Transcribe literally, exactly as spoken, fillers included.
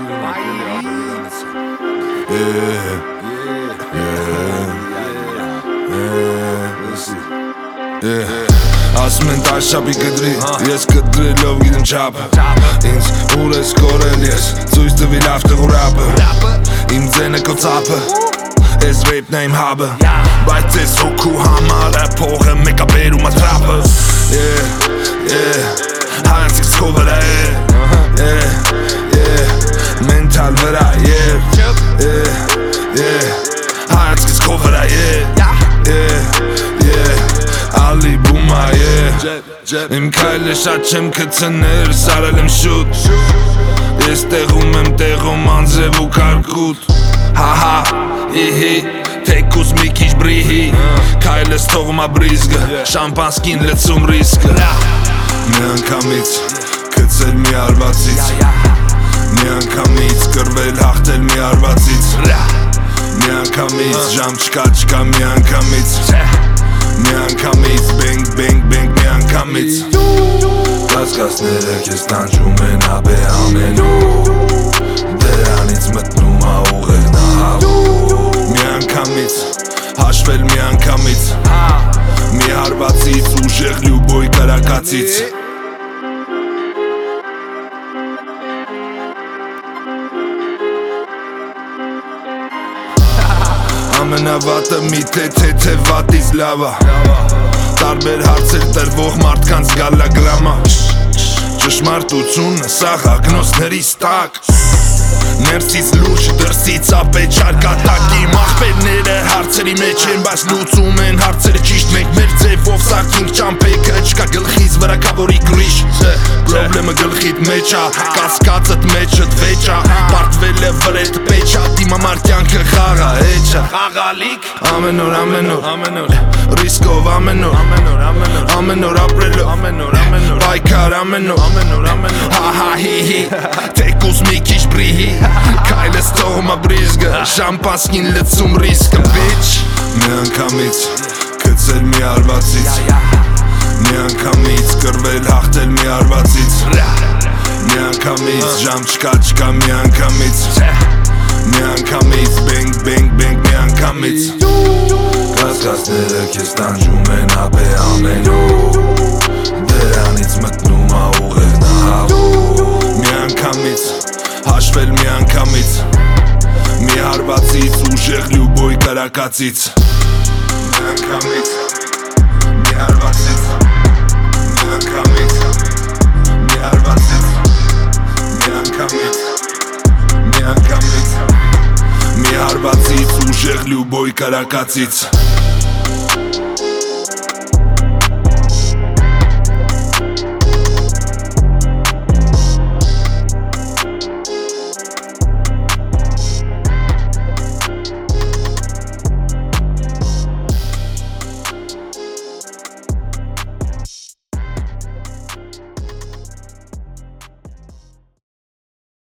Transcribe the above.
Ասում են տաշապի կդրի, ես կդրելով գիտեմ չապը Ինձ ուր ես կորել ես, ծույս տվի լավ տղու ռապը Իմ ձենը կո ծապը, ես ռեյպն է իմ հաբը Բայց ես հոգու համար է փողը մեկա բերում ատրապը Հանց կս քո վրա է Մենթալ վրա Հանց կս քո վրա է Ալի բումա Իմ քայլը շատ չեմ կծներ, սարել եմ շուտ Ես տեղում եմ տեղում անձև ու կարկուտ Հահա, իհի, թեկուս մի քիչ բրիհի Քայլս թողում ա բրիզգը, շամպանսկին լծում ռիսկը Մի անգամից, կծել մի արվածից Մի անգամից, կրվել հաղթել մի արվածից Մի անգամից, ժամ չկա չկա մի անգամից Մի անգամից, բենգ, բենգ, բենգ, մի անգամից Կասկասները կեզ տանջում են ապե ամենու Դրանից մտնում ա ուղեղ նահավ Մի անգամից, հաշվել մի անգամից Մի հարվածից, ուժեղ լյուբոյ կարակացից Ամենավատը մի թե թե վատից լավա Տարբեր հարցեր տրվող մարդկանց գալագրամա Ճշմարտությունը սաղ ագնոսներից տակ Ներսից լուշ դրսից ապեչար կատակի Մախպերները հարցերի մեջ են բայց լուծում են հարցերը ճիշտ Մենք մեր ձևով սարքինք ճամպեքը չկա գլխից վրա կավորի գրիշ Պրոբլեմը գլխիտ մեջ ա, կասկածըտ մեջըտ վեճ ա Պարտվել է վրետ պեչ ա, դիմամար կյանքը խաղա էջ ա Խաղալիք ամեն օր ամեն օր ամեն օր Ռիսկով ամեն օր ամեն օր ամեն օր ամեն օր ապրելով ամեն օր ամեն օր Պայքար ամեն օր ամեն օր ամեն օր Հահա հի հի Թեկուս մի քիչ բրիհի Քայլս թողում ա բրիզգը Շամպանսկին լծում ռիսկը Bitch Մի անգամից Կծել մի արվածից Մի անգամից Կրվել հաղթել մի արվածից Մի անգամից Ժամ չկա չկա մի անգամից Մի անգամից Բենգ բենգ բենգ մի անգամից Կասկածները կեզ տանջում են ապե ամենու Դրանից մտնում ա ուղեղ նահավ Մի անգամից Հաշվել մի անգամից Մի հարվածից ուժեղ լյուբոյ կարակացից Մի անգամից Մի հարվածից Մի անգամից Մի հարվածից Մի անգամից Մի անգամից Մի հարվածից ուժեղ լյուբոյ կարակացից